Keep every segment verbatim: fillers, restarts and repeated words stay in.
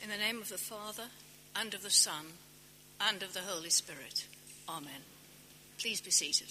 In the name of the Father, and of the Son, and of the Holy Spirit. Amen. Please be seated.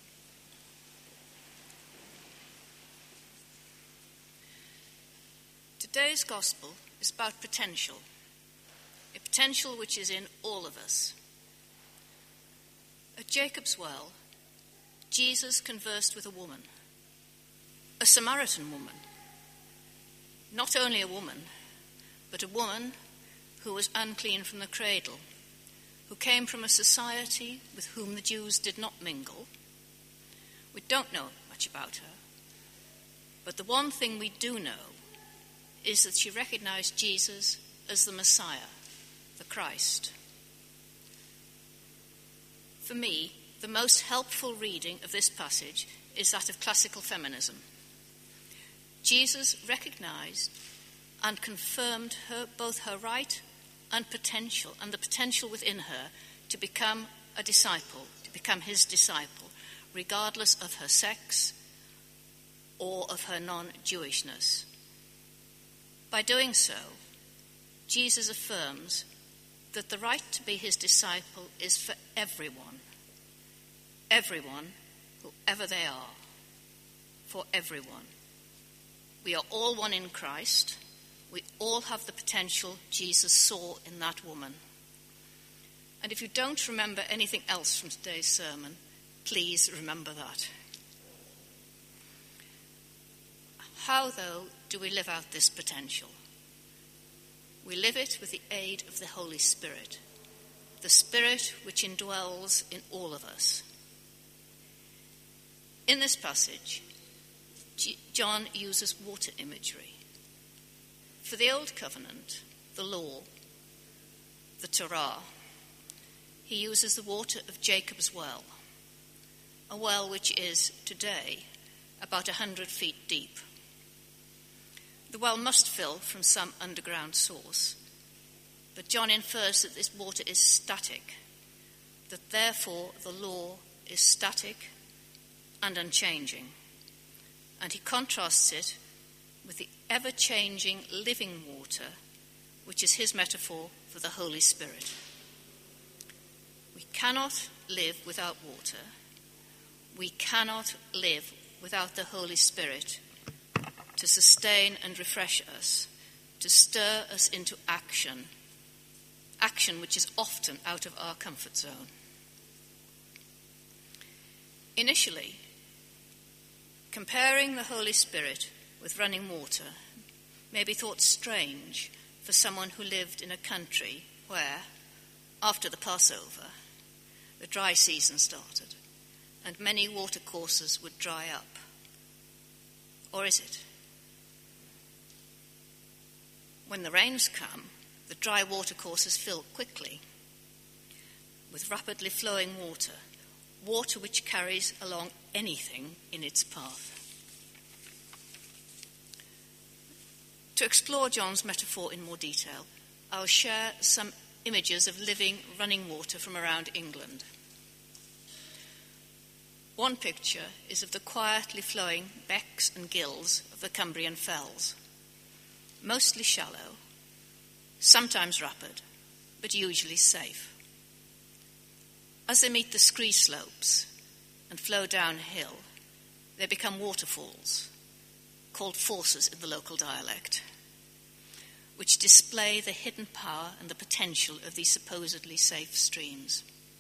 Today's gospel is about potential, a potential which is in all of us. At Jacob's well, Jesus conversed with a woman, a Samaritan woman. Not only a woman, but a woman who was unclean from the cradle, who came from a society with whom the Jews did not mingle. We don't know much about her, but the one thing we do know is that she recognized Jesus as the Messiah, the Christ. For me, the most helpful reading of this passage is that of classical feminism. Jesus recognized and confirmed her, both her right and potential, and the potential within her to become a disciple, to become his disciple, regardless of her sex or of her non-Jewishness. By doing so, Jesus affirms that the right to be his disciple is for everyone, everyone, whoever they are, for everyone. We are all one in Christ. We all have the potential Jesus saw in that woman. And if you don't remember anything else from today's sermon, please remember that. How, though, do we live out this potential? We live it with the aid of the Holy Spirit, the Spirit which indwells in all of us. In this passage, John uses water imagery. For the Old Covenant, the law, the Torah, he uses the water of Jacob's well, a well which is, today, about a hundred feet deep. The well must fill from some underground source, but John infers that this water is static, that therefore the law is static and unchanging, and he contrasts it with the ever-changing living water, which is his metaphor for the Holy Spirit. We cannot live without water. We cannot live without the Holy Spirit to sustain and refresh us, to stir us into action, action which is often out of our comfort zone. Initially, comparing the Holy Spirit with running water may be thought strange for someone who lived in a country where, after the Passover, the dry season started and many watercourses would dry up. Or is it? When the rains come, the dry watercourses fill quickly with rapidly flowing water, water which carries along anything in its path. To explore John's metaphor in more detail, I'll share some images of living running water from around England. One picture is of the quietly flowing becks and gills of the Cumbrian fells, mostly shallow, sometimes rapid, but usually safe. As they meet the scree slopes and flow downhill, they become waterfalls, called forces in the local dialect, which display the hidden power and the potential of these supposedly safe streams.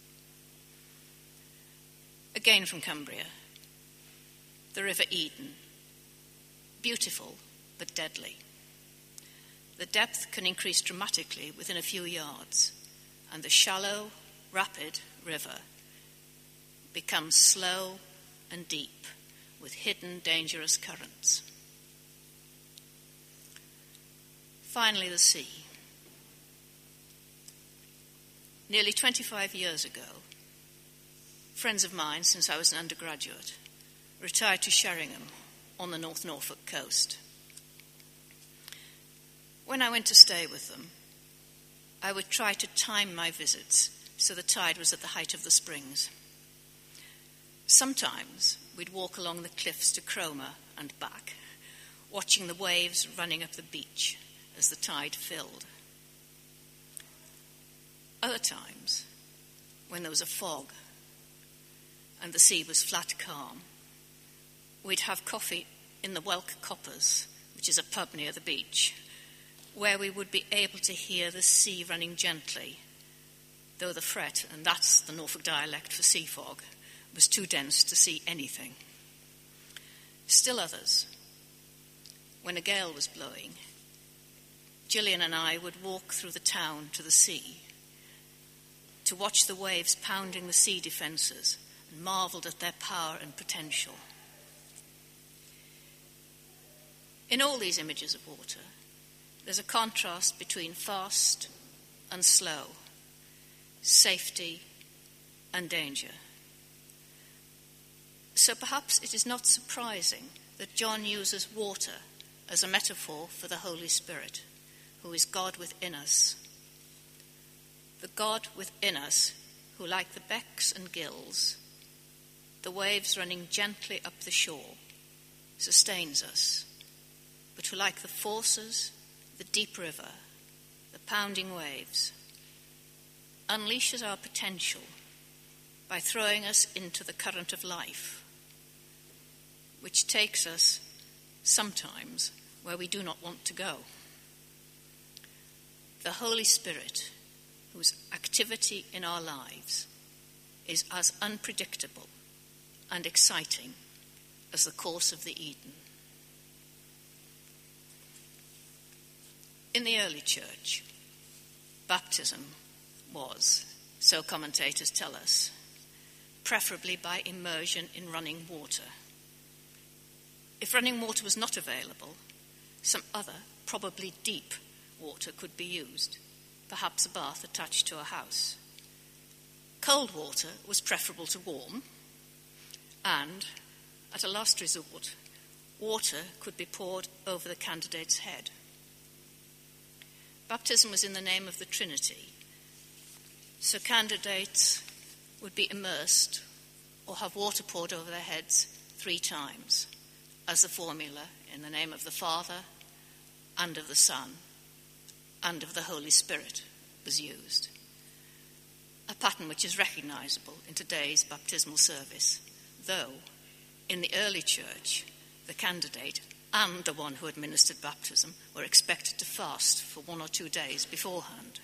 Again from Cumbria, the River Eden, beautiful but deadly. The depth can increase dramatically within a few yards, and the shallow, rapid river becomes slow and deep with hidden, dangerous currents. Finally, the sea. Nearly twenty-five years ago, friends of mine, since I was an undergraduate, retired to Sheringham on the North Norfolk coast. When I went to stay with them, I would try to time my visits so the tide was at the height of the springs. Sometimes we'd walk along the cliffs to Cromer and back, watching the waves running up the beach as the tide filled. Other times, when there was a fog and the sea was flat calm, we'd have coffee in the Welk Coppers, which is a pub near the beach, where we would be able to hear the sea running gently, though the fret, and that's the Norfolk dialect for sea fog, was too dense to see anything. Still others, when a gale was blowing, Gillian and I would walk through the town to the sea to watch the waves pounding the sea defences and marvelled at their power and potential. In all these images of water, there's a contrast between fast and slow, safety and danger. So perhaps it is not surprising that John uses water as a metaphor for the Holy Spirit, who is God within us. The God within us who, like the becks and gills, the waves running gently up the shore, sustains us, but who, like the forces, the deep river, the pounding waves, unleashes our potential by throwing us into the current of life, which takes us sometimes where we do not want to go. The Holy Spirit, whose activity in our lives is as unpredictable and exciting as the course of the Eden. In the early church, baptism was, so commentators tell us, preferably by immersion in running water. If running water was not available, some other, probably deep water could be used, perhaps a bath attached to a house. Cold water was preferable to warm, and, at a last resort, water could be poured over the candidate's head. Baptism was in the name of the Trinity, so candidates would be immersed or have water poured over their heads three times, as the formula in the name of the Father and of the Son and of the Holy Spirit was used. A pattern which is recognizable in today's baptismal service, though in the early church, the candidate and the one who administered baptism were expected to fast for one or two days beforehand.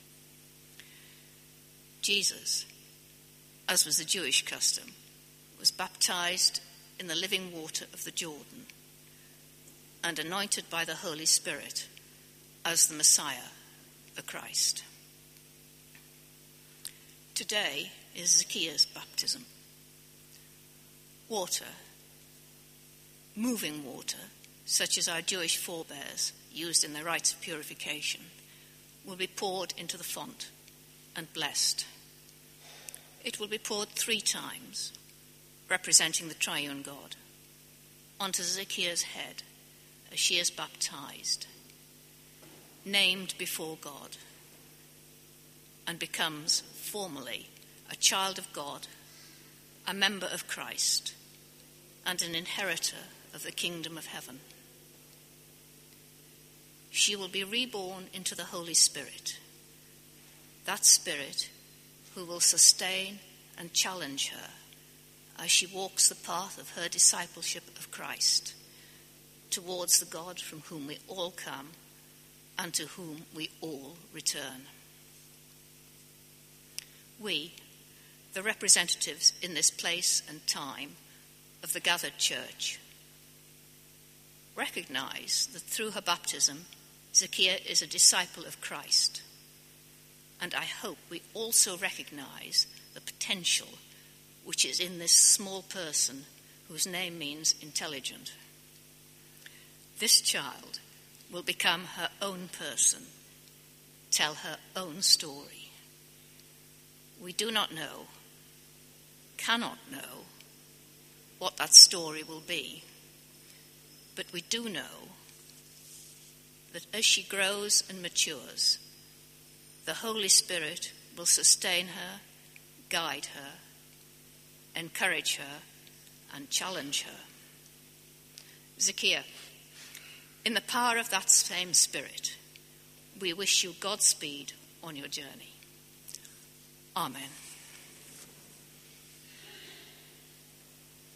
Jesus, as was the Jewish custom, was baptized in the living water of the Jordan and anointed by the Holy Spirit as the Messiah, the Christ. Today is Zacchaeus' baptism. Water, moving water, such as our Jewish forebears used in their rites of purification, will be poured into the font and blessed. It will be poured three times, representing the triune God, onto Zacchaeus' head as she is baptized, named before God, and becomes formally a child of God, a member of Christ, and an inheritor of the kingdom of heaven. She will be reborn into the Holy Spirit, that Spirit who will sustain and challenge her as she walks the path of her discipleship of Christ towards the God from whom we all come and to whom we all return. We, the representatives in this place and time of the gathered church, recognize that through her baptism, Zacchaeus is a disciple of Christ. And I hope we also recognize the potential which is in this small person whose name means intelligent. This child will become her own person, tell her own story. We do not know, cannot know, what that story will be, but we do know that as she grows and matures, the Holy Spirit will sustain her, guide her, encourage her, and challenge her. Zacchaeus, in the power of that same Spirit, we wish you Godspeed on your journey. Amen.